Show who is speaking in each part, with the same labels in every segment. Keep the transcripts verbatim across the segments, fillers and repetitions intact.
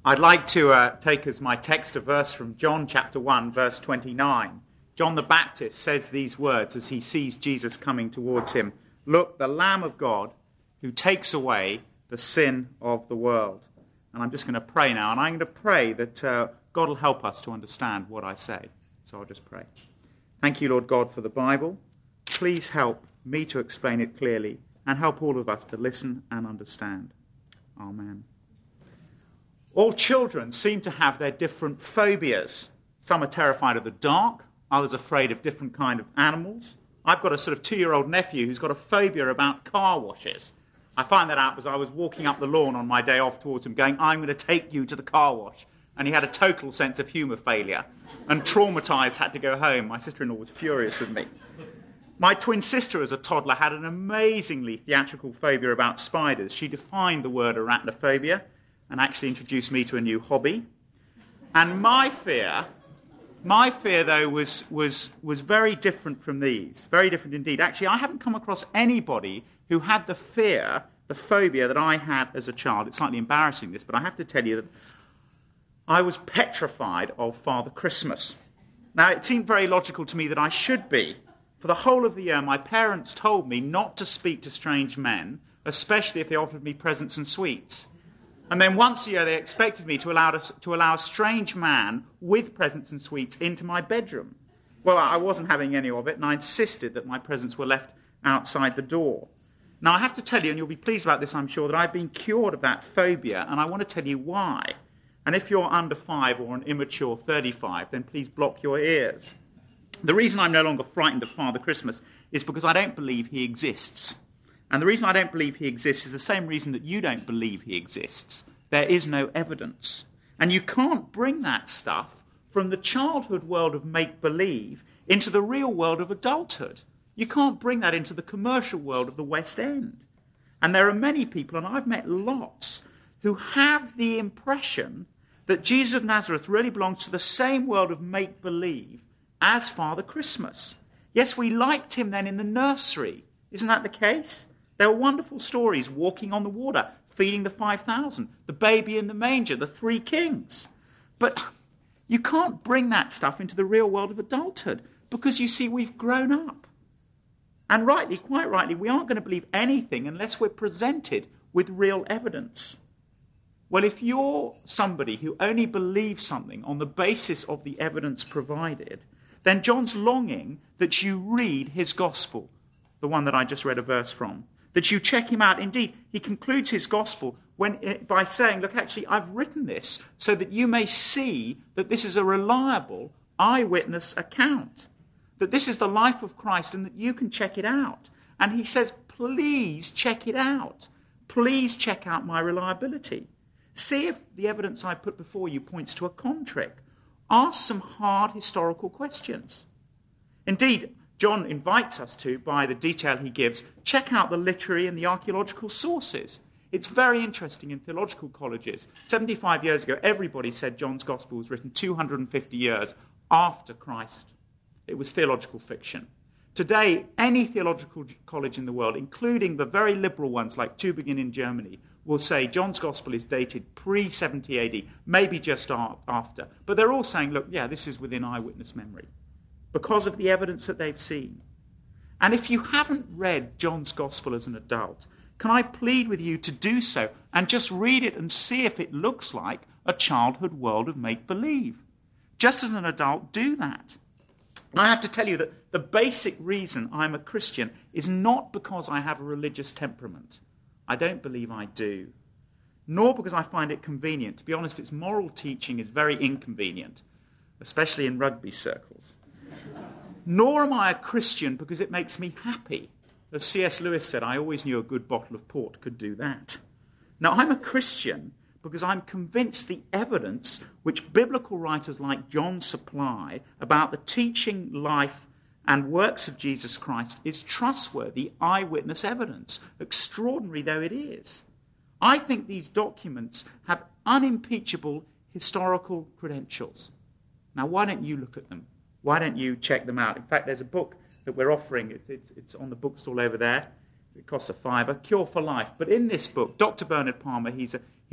Speaker 1: I'd like to uh, take as my text a verse from John chapter one, verse twenty-nine. John the Baptist says these words as he sees Jesus coming towards him. "Look, the Lamb of God who takes away the sin of the world." And I'm just going to pray now, and I'm going to pray that uh, God will help us to understand what I say. So I'll just pray. Thank you, Lord God, for the Bible. Please help me to explain it clearly and help all of us to listen and understand. Amen. All children seem to have their different phobias. Some are terrified of the dark, others afraid of different kind of animals. I've got a sort of two-year-old nephew who's got a phobia about car washes. I find that out because I was walking up the lawn on my day off towards him going, "I'm going to take you to the car wash." And he had a total sense of humour failure and traumatised, had to go home. My sister-in-law was furious with me. My twin sister as a toddler had an amazingly theatrical phobia about spiders. She defined the word arachnophobia and actually introduced me to a new hobby. And my fear, my fear though, was, was, was very different from these, very different indeed. Actually, I haven't come across anybody who had the fear, the phobia that I had as a child. It's slightly embarrassing this, but I have to tell you that I was petrified of Father Christmas. Now, it seemed very logical to me that I should be. For the whole of the year, my parents told me not to speak to strange men, especially if they offered me presents and sweets. And then once a year, they expected me to allow, to allow a strange man with presents and sweets into my bedroom. Well, I wasn't having any of it, and I insisted that my presents were left outside the door. Now, I have to tell you, and you'll be pleased about this, I'm sure, that I've been cured of that phobia, and I want to tell you why. And if you're under five or an immature thirty-five, then please block your ears. The reason I'm no longer frightened of Father Christmas is because I don't believe he exists. And the reason I don't believe he exists is the same reason that you don't believe he exists. There is no evidence. And you can't bring that stuff from the childhood world of make-believe into the real world of adulthood. You can't bring that into the commercial world of the West End. And there are many people, and I've met lots, who have the impression that Jesus of Nazareth really belongs to the same world of make-believe as Father Christmas. Yes, we liked him then in the nursery. Isn't that the case? There were wonderful stories, walking on the water, feeding the five thousand, the baby in the manger, the three kings. But you can't bring that stuff into the real world of adulthood because, you see, we've grown up. And rightly, quite rightly, we aren't going to believe anything unless we're presented with real evidence. Well, if you're somebody who only believes something on the basis of the evidence provided, then John's longing that you read his gospel, the one that I just read a verse from, that you check him out. Indeed, he concludes his gospel when, by saying, look, actually, I've written this so that you may see that this is a reliable eyewitness account, that this is the life of Christ and that you can check it out. And he says, please check it out. Please check out my reliability. See if the evidence I put before you points to a contrick. Ask some hard historical questions. Indeed, John invites us to, by the detail he gives, check out the literary and the archaeological sources. It's very interesting in theological colleges. seventy-five years ago, everybody said John's Gospel was written two hundred fifty years after Christ. It was theological fiction. Today, any theological college in the world, including the very liberal ones like Tübingen in Germany, will say John's Gospel is dated pre seventy A D, maybe just after. But they're all saying, look, yeah, this is within eyewitness memory, because of the evidence that they've seen. And if you haven't read John's Gospel as an adult, can I plead with you to do so and just read it and see if it looks like a childhood world of make-believe? Just as an adult, do that. And I have to tell you that the basic reason I'm a Christian is not because I have a religious temperament. I don't believe I do. Nor because I find it convenient. To be honest, its moral teaching is very inconvenient, especially in rugby circles. Nor am I a Christian because it makes me happy. As C S Lewis said, I always knew a good bottle of port could do that. Now, I'm a Christian because I'm convinced the evidence which biblical writers like John supply about the teaching, life, and works of Jesus Christ is trustworthy eyewitness evidence, extraordinary though it is. I think these documents have unimpeachable historical credentials. Now, why don't you look at them? Why don't you check them out? In fact, there's a book that we're offering. It, it, it's on the bookstall over there. It costs a fiver, Cure for Life. But in this book, Doctor Bernard Palmer, he's a,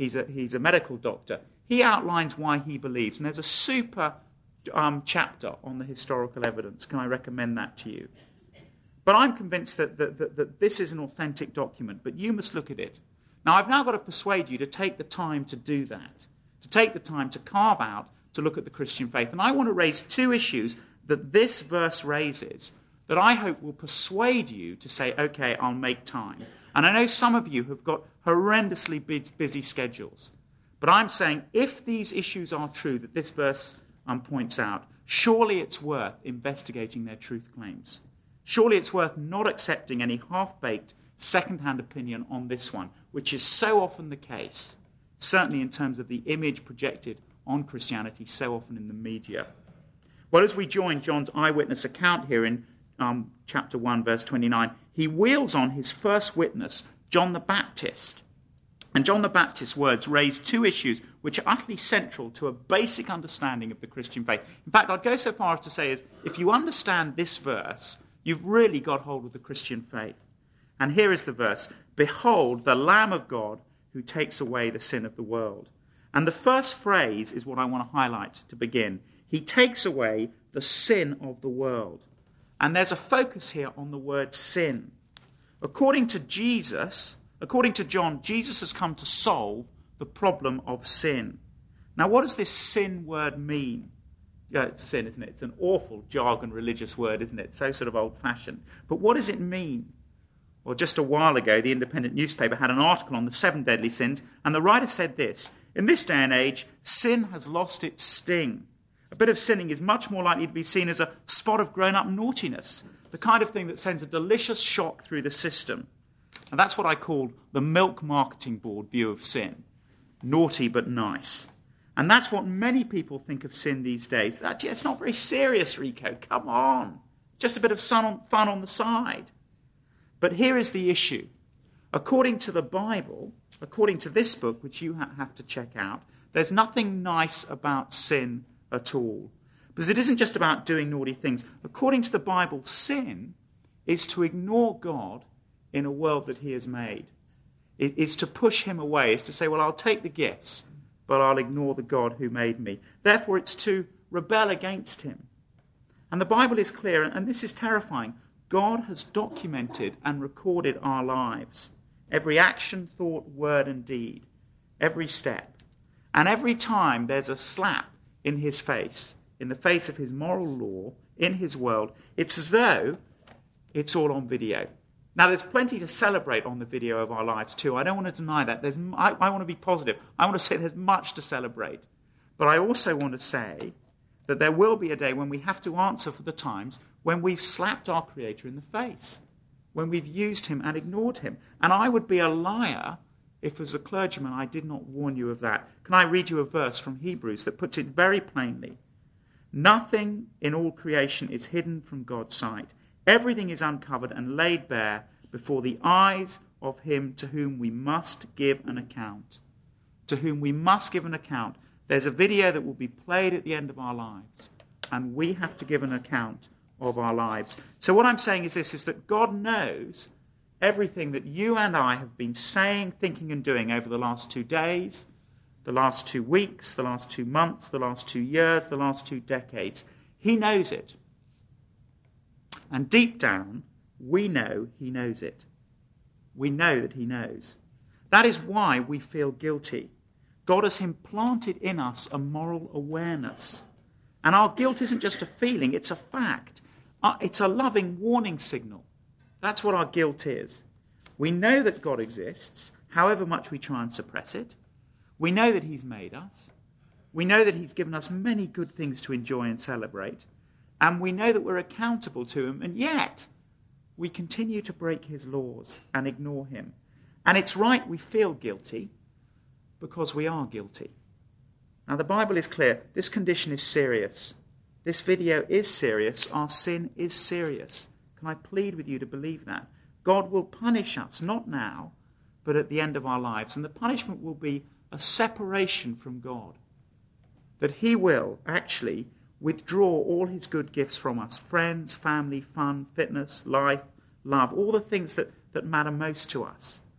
Speaker 1: He's a, he's a medical doctor. He outlines why he believes. And there's a super um, chapter on the historical evidence. Can I recommend that to you? But I'm convinced that, that, that, that this is an authentic document, but you must look at it. Now, I've now got to persuade you to take the time to do that, to take the time to carve out, to look at the Christian faith. And I want to raise two issues that this verse raises that I hope will persuade you to say, okay, I'll make time. And I know some of you have got horrendously busy schedules. But I'm saying if these issues are true that this verse um, points out, surely it's worth investigating their truth claims. Surely it's worth not accepting any half-baked second-hand opinion on this one, which is so often the case, certainly in terms of the image projected on Christianity so often in the media. Well, as we join John's eyewitness account here in um, chapter one, verse twenty-nine, he wheels on his first witness, John the Baptist. And John the Baptist's words raise two issues which are utterly central to a basic understanding of the Christian faith. In fact, I'd go so far as to say is, if you understand this verse, you've really got hold of the Christian faith. And here is the verse, "Behold, the Lamb of God who takes away the sin of the world." And the first phrase is what I want to highlight to begin. He takes away the sin of the world. And there's a focus here on the word sin. According to Jesus, according to John, Jesus has come to solve the problem of sin. Now, what does this sin word mean? Yeah, it's sin, isn't it? It's an awful jargon religious word, isn't it? So sort of old-fashioned. But what does it mean? Well, just a while ago, the Independent newspaper had an article on the seven deadly sins, and the writer said this: "In this day and age, sin has lost its sting. A bit of sinning is much more likely to be seen as a spot of grown-up naughtiness, the kind of thing that sends a delicious shock through the system." And that's what I call the Milk Marketing Board view of sin. Naughty but nice. And that's what many people think of sin these days. That, it's not very serious, Rico. Come on. Just a bit of fun on, fun on the side. But here is the issue. According to the Bible, according to this book, which you ha- have to check out, there's nothing nice about sin at all. Because it isn't just about doing naughty things. According to the Bible, sin is to ignore God in a world that he has made. It is to push him away. It's to say, well, I'll take the gifts, but I'll ignore the God who made me. Therefore, it's to rebel against him. And the Bible is clear, and this is terrifying. God has documented and recorded our lives. Every action, thought, word, and deed. Every step. And every time there's a slap in his face, in the face of his moral law, in his world, it's as though it's all on video. Now, there's plenty to celebrate on the video of our lives too. I don't want to deny that. There's, I, I want to be positive. I want to say there's much to celebrate. But I also want to say that there will be a day when we have to answer for the times when we've slapped our Creator in the face, when we've used him and ignored him. And I would be a liar if, as a clergyman, I did not warn you of that. Can I read you a verse from Hebrews that puts it very plainly? "Nothing in all creation is hidden from God's sight. Everything is uncovered and laid bare before the eyes of him to whom we must give an account." To whom we must give an account. There's a video that will be played at the end of our lives, and we have to give an account of our lives. So what I'm saying is this, is that God knows everything that you and I have been saying, thinking, and doing over the last two days, the last two weeks, the last two months, the last two years, the last two decades. He knows it. And deep down, we know he knows it. We know that he knows. That is why we feel guilty. God has implanted in us a moral awareness. And our guilt isn't just a feeling, it's a fact. It's a loving warning signal. That's what our guilt is. We know that God exists, however much we try and suppress it. We know that he's made us. We know that he's given us many good things to enjoy and celebrate. And we know that we're accountable to him, and yet we continue to break his laws and ignore him. And it's right we feel guilty because we are guilty. Now, the Bible is clear. This condition is serious. This video is serious. Our sin is serious. Can I plead with you to believe that? God will punish us, not now, but at the end of our lives. And the punishment will be a separation from God. That he will actually withdraw all his good gifts from us. Friends, family, fun, fitness, life, love, all the things that, that matter most to us.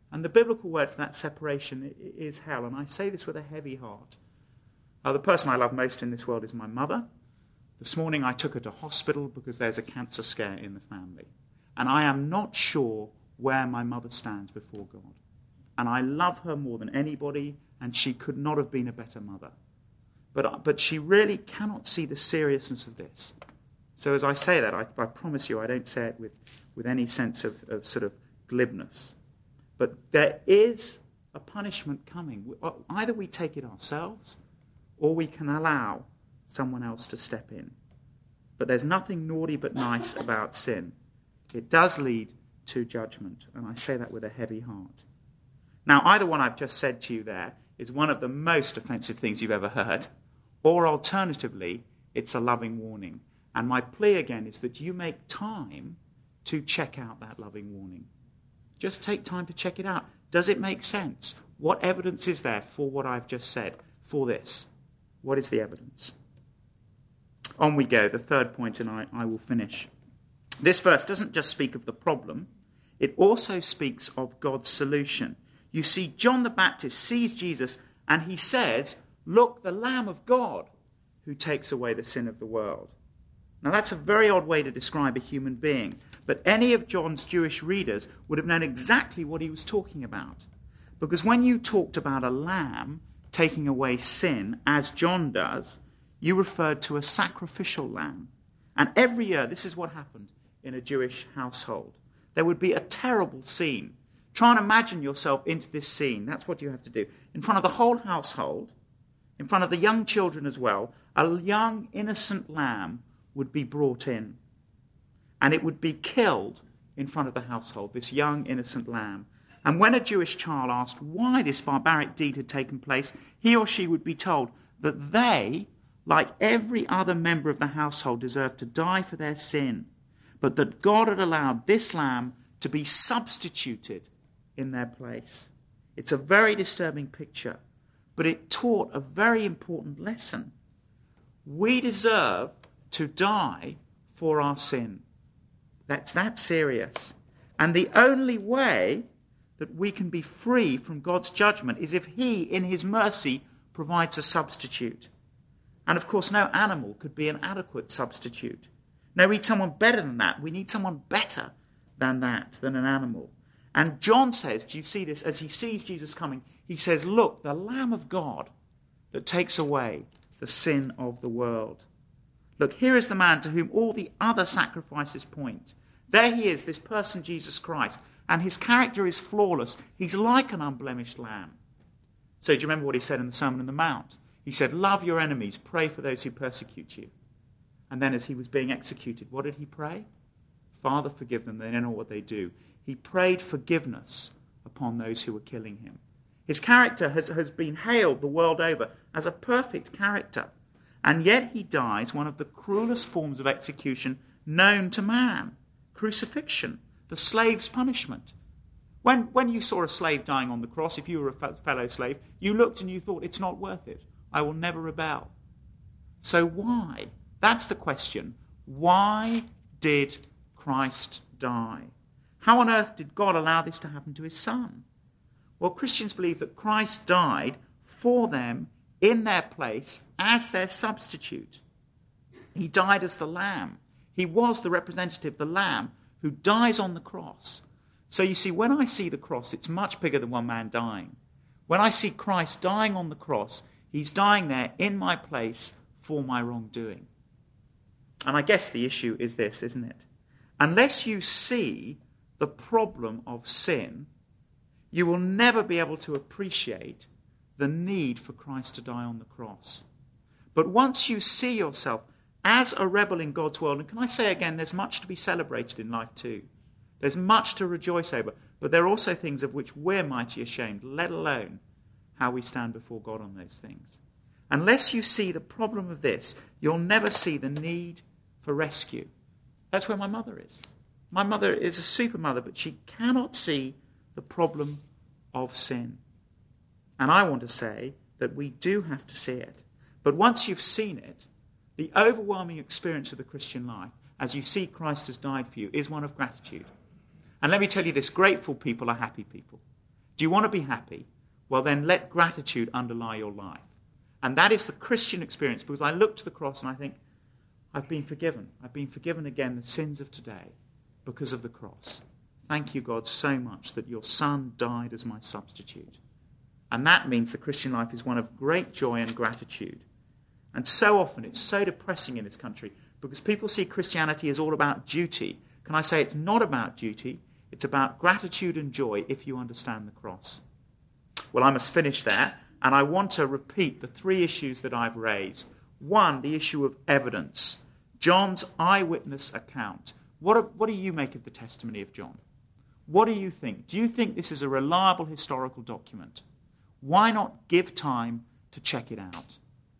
Speaker 1: And the biblical word for that separation is hell. And I say this with a heavy heart. Uh, the person I love most in this world is my mother. This morning I took her to hospital because there's a cancer scare in the family. And I am not sure where my mother stands before God. And I love her more than anybody, and she could not have been a better mother. But, but she really cannot see the seriousness of this. So as I say that, I, I promise you I don't say it with, with any sense of, of sort of glibness. But there is a punishment coming. Either we take it ourselves, or we can allow someone else to step in. But there's nothing naughty but nice about sin. It does lead to judgment, and I say that with a heavy heart. Now, either one I've just said to you there is one of the most offensive things you've ever heard, or alternatively, it's a loving warning. And my plea again is that you make time to check out that loving warning. Just take time to check it out. Does it make sense? What evidence is there for what I've just said, for this? What is the evidence? On we go, the third point, and I, I will finish. This verse doesn't just speak of the problem, it also speaks of God's solution. You see, John the Baptist sees Jesus and he says, "Look, the Lamb of God who takes away the sin of the world." Now that's a very odd way to describe a human being, but any of John's Jewish readers would have known exactly what he was talking about. Because when you talked about a lamb taking away sin, as John does, you referred to a sacrificial lamb. And every year, this is what happened in a Jewish household. There would be a terrible scene. Try and imagine yourself into this scene. That's what you have to do. In front of the whole household, in front of the young children as well, a young innocent lamb would be brought in. And it would be killed in front of the household, this young innocent lamb. And when a Jewish child asked why this barbaric deed had taken place, he or she would be told that they, like every other member of the household, deserved to die for their sin, but that God had allowed this lamb to be substituted in their place. It's a very disturbing picture, but it taught a very important lesson. We deserve to die for our sin. That's that serious. And the only way that we can be free from God's judgment is if he, in his mercy, provides a substitute. And of course, no animal could be an adequate substitute. No, we need someone better than that. We need someone better than that, than an animal. And John says, do you see this? As he sees Jesus coming, he says, "Look, the Lamb of God that takes away the sin of the world." Look, here is the man to whom all the other sacrifices point. There he is, this person, Jesus Christ, and his character is flawless. He's like an unblemished lamb. So do you remember what he said in the Sermon on the Mount? He said, "Love your enemies, pray for those who persecute you." And then as he was being executed, what did he pray? "Father, forgive them, they don't know what they do." He prayed forgiveness upon those who were killing him. His character has, has been hailed the world over as a perfect character. And yet he dies one of the cruelest forms of execution known to man. Crucifixion, the slave's punishment. When, when you saw a slave dying on the cross, if you were a fellow slave, you looked and you thought, it's not worth it. I will never rebel. So why? That's the question. Why did Christ die? How on earth did God allow this to happen to his son? Well, Christians believe that Christ died for them in their place as their substitute. He died as the lamb. He was the representative, the lamb, who dies on the cross. So you see, when I see the cross, it's much bigger than one man dying. When I see Christ dying on the cross, he's dying there in my place for my wrongdoing. And I guess the issue is this, isn't it? Unless you see the problem of sin, you will never be able to appreciate the need for Christ to die on the cross. But once you see yourself as a rebel in God's world, and can I say again, there's much to be celebrated in life too. There's much to rejoice over, but there are also things of which we're mighty ashamed, let alone how we stand before God on those things. Unless you see the problem of this, you'll never see the need for rescue. That's where my mother is. My mother is a super mother, but she cannot see the problem of sin. And I want to say that we do have to see it. But once you've seen it, the overwhelming experience of the Christian life, as you see Christ has died for you, is one of gratitude. And let me tell you this, grateful people are happy people. Do you want to be happy? Well, then let gratitude underlie your life. And that is the Christian experience, because I look to the cross and I think, I've been forgiven. I've been forgiven again the sins of today because of the cross. Thank you, God, so much that your Son died as my substitute. And that means the Christian life is one of great joy and gratitude. And so often it's so depressing in this country because people see Christianity as all about duty. Can I say it's not about duty? It's about gratitude and joy if you understand the cross. Well, I must finish there, and I want to repeat the three issues that I've raised. One, the issue of evidence. John's eyewitness account. What do, what do you make of the testimony of John? What do you think? Do you think this is a reliable historical document? Why not give time to check it out?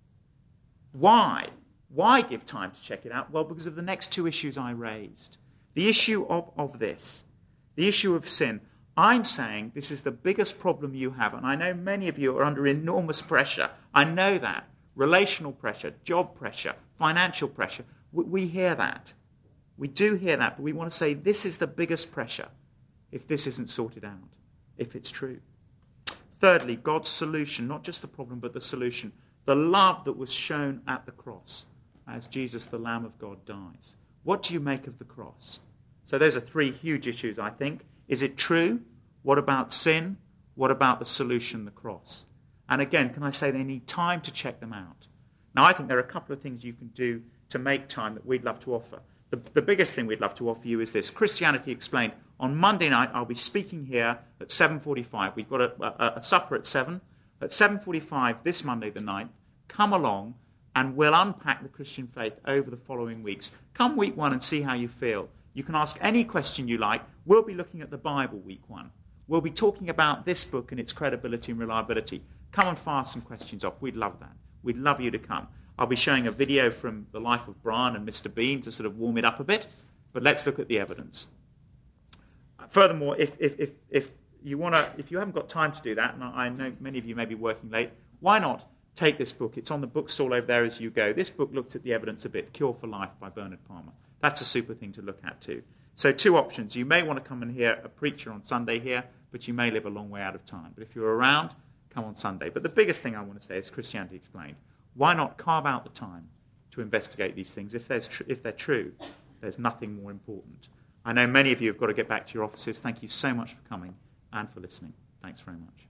Speaker 1: Why? Why give time to check it out? Well, because of the next two issues I raised. The issue of, of this, the issue of sin. I'm saying this is the biggest problem you have, and I know many of you are under enormous pressure. I know that. Relational pressure, job pressure, financial pressure. We, we hear that. We do hear that, but we want to say this is the biggest pressure if this isn't sorted out, if it's true. Thirdly, God's solution, not just the problem, but the solution. The love that was shown at the cross as Jesus, the Lamb of God, dies. What do you make of the cross? So those are three huge issues, I think. Is it true? What about sin? What about the solution, the cross? And again, can I say they need time to check them out? Now, I think there are a couple of things you can do to make time that we'd love to offer. The, the biggest thing we'd love to offer you is this. Christianity Explained. On Monday night, I'll be speaking here at seven forty-five. We've got a, a, a supper at seven. At seven forty-five this Monday the ninth, come along and we'll unpack the Christian faith over the following weeks. Come week one and see how you feel. You can ask any question you like. We'll be looking at the Bible week one. We'll be talking about this book and its credibility and reliability. Come and fire some questions off. We'd love that. We'd love you to come. I'll be showing a video from the life of Brian and Mister Bean to sort of warm it up a bit, but let's look at the evidence. Furthermore, if if if, if you want to, if you haven't got time to do that, and I know many of you may be working late, why not take this book? It's on the bookstall over there as you go. This book looks at the evidence a bit. Cure for Life by Bernard Palmer. That's a super thing to look at too. So two options. You may want to come and hear a preacher on Sunday here, but you may live a long way out of time. But if you're around, come on Sunday. But the biggest thing I want to say is Christianity Explained. Why not carve out the time to investigate these things? If, there's tr- if they're true, there's nothing more important. I know many of you have got to get back to your offices. Thank you so much for coming and for listening. Thanks very much.